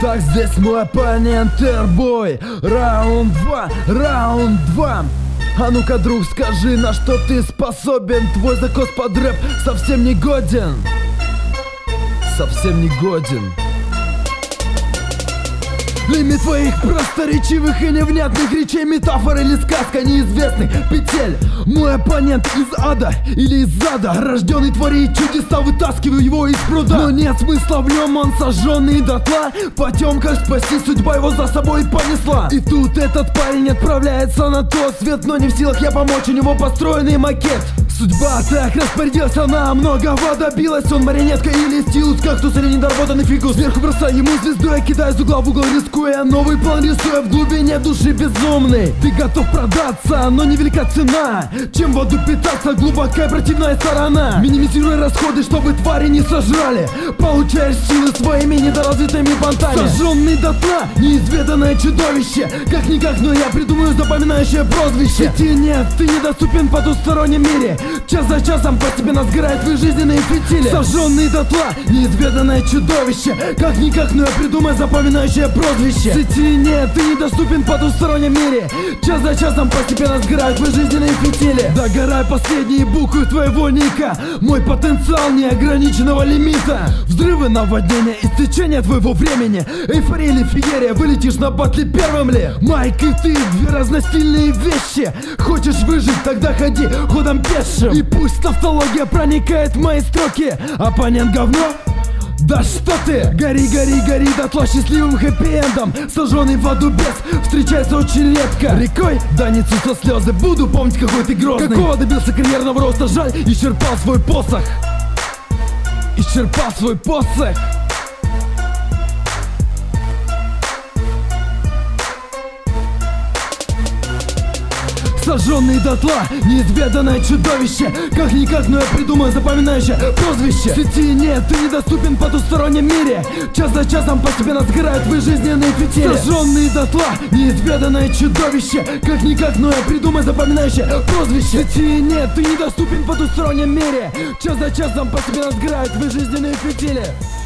Так, здесь мой оппонент Airboy. Раунд 2. А ну-ка, друг, скажи, на что ты способен? Твой закос под рэп совсем не годен. Совсем не годен. Лимит твоих просторечивых и невнятных речей, метафор или сказка неизвестных петель. Мой оппонент из ада или из ада, рожденный творить чудеса, вытаскиваю его из пруда. Но нет смысла в нем, он сожженный дотла. В потемках спасти судьба его за собой понесла. И тут этот парень отправляется на тот свет, но не в силах я помочь, у него построенный макет. Судьба так распорядилась, она многого добилась. Он марионетка или стилус, кактус или недоработанный фикус. Сверху бросаю ему звезду, я кидаю из угла в угол, рискуя новый план, рисуя в глубине души безумный. Ты готов продаться, но невелика цена, чем воду питаться, глубокая противная сторона. Минимизируя расходы, чтобы твари не сожрали, получаешь силы своими недоразвитыми понтами. Сожженный дотла, неизведанное чудовище. Как-никак, но я придумаю запоминающее прозвище. Сети нет, ты недоступен в потустороннем мире. Час за часом постепенно сгорают твои жизненные фитили. Сожженный дотла, неизведанное чудовище. Как-никак, но я придумаю запоминающее прозвище. Сети нет, ты недоступен в потустороннем мире. Час за часом постепенно сгорают твои жизненные фитили. Догорай последние буквы твоего ника. Мой потенциал неограниченного лимита. Взрывы, наводнения, истечение твоего времени. Эйфория или феерия, вылетишь на батле первым ли? Майк и ты, две разностильные вещи. Хочешь выжить, тогда ходи ходом пешим. И пусть тавтология проникает в мои строки. Оппонент говно? Да что ты! Гори, гори, гори дотла счастливым хэппи-эндом. Сожженный в аду бес встречается очень редко. Рекой да не со слезы, буду помнить, какой ты грозный. Какого добился карьерного роста, жаль, исчерпал свой посох. Исчерпал свой посох. Сожженный дотла, неизведанное чудовище. Как-никак, но я придумаю запоминающее прозвище. Сети нет, ты недоступен в потустороннем мире. Час за часом постепенно сгорают твои жизненные фитили. Сожженный дотла, неизведанное чудовище. Как-никак, но я придумаю запоминающее прозвище. Сети нет, ты недоступен в потустороннем мире. Час за часом постепенно сгорают твои жизненные фитили.